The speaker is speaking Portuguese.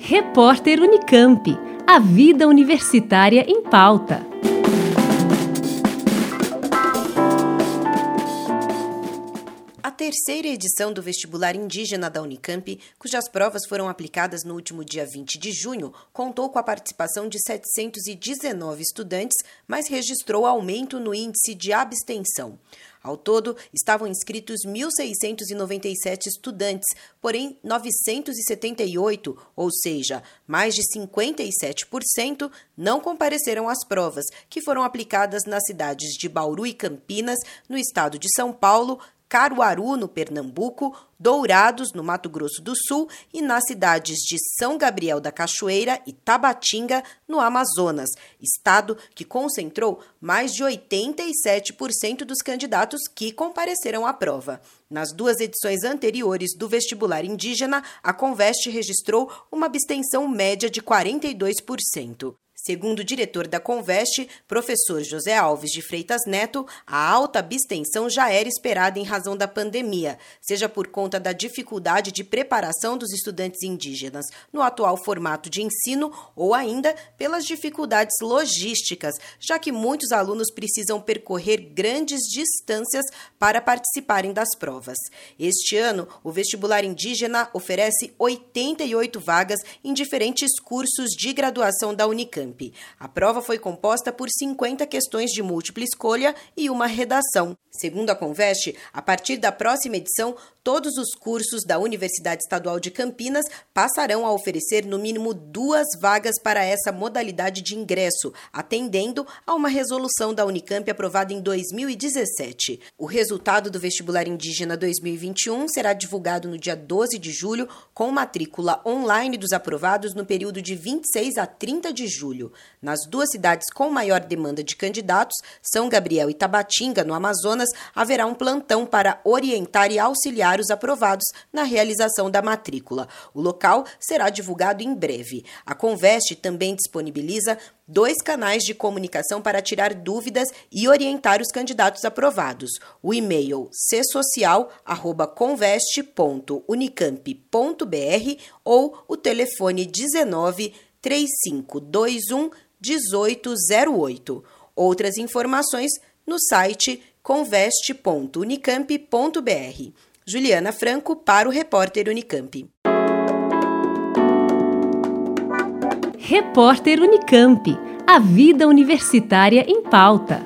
Repórter Unicamp. A vida universitária em pauta. A terceira edição do vestibular indígena da Unicamp, cujas provas foram aplicadas no último dia 20 de junho, contou com a participação de 719 estudantes, mas registrou aumento no índice de abstenção. Ao todo, estavam inscritos 1.697 estudantes, porém 978, ou seja, mais de 57%, não compareceram às provas, que foram aplicadas nas cidades de Bauru e Campinas, no estado de São Paulo, Caruaru, no Pernambuco, Dourados, no Mato Grosso do Sul e nas cidades de São Gabriel da Cachoeira e Tabatinga, no Amazonas, estado que concentrou mais de 87% dos candidatos que compareceram à prova. Nas duas edições anteriores do vestibular indígena, a Conveste registrou uma abstenção média de 42%. Segundo o diretor da Conveste, professor José Alves de Freitas Neto, a alta abstenção já era esperada em razão da pandemia, seja por conta da dificuldade de preparação dos estudantes indígenas no atual formato de ensino ou ainda pelas dificuldades logísticas, já que muitos alunos precisam percorrer grandes distâncias para participarem das provas. Este ano, o vestibular indígena oferece 88 vagas em diferentes cursos de graduação da Unicamp. A prova foi composta por 50 questões de múltipla escolha e uma redação. Segundo a Conveste, a partir da próxima edição, todos os cursos da Universidade Estadual de Campinas passarão a oferecer no mínimo 2 vagas para essa modalidade de ingresso, atendendo a uma resolução da Unicamp aprovada em 2017. O resultado do vestibular indígena 2021 será divulgado no dia 12 de julho, com matrícula online dos aprovados no período de 26 a 30 de julho. Nas duas cidades com maior demanda de candidatos, São Gabriel e Tabatinga, no Amazonas, haverá um plantão para orientar e auxiliar os aprovados na realização da matrícula. O local será divulgado em breve. A Conveste também disponibiliza 2 canais de comunicação para tirar dúvidas e orientar os candidatos aprovados. O e-mail csocial@conveste.unicamp.br ou o telefone 19 3521 1808. Outras informações no site conveste.unicamp.br. Juliana Franco para o Repórter Unicamp. Repórter Unicamp. A vida universitária em pauta.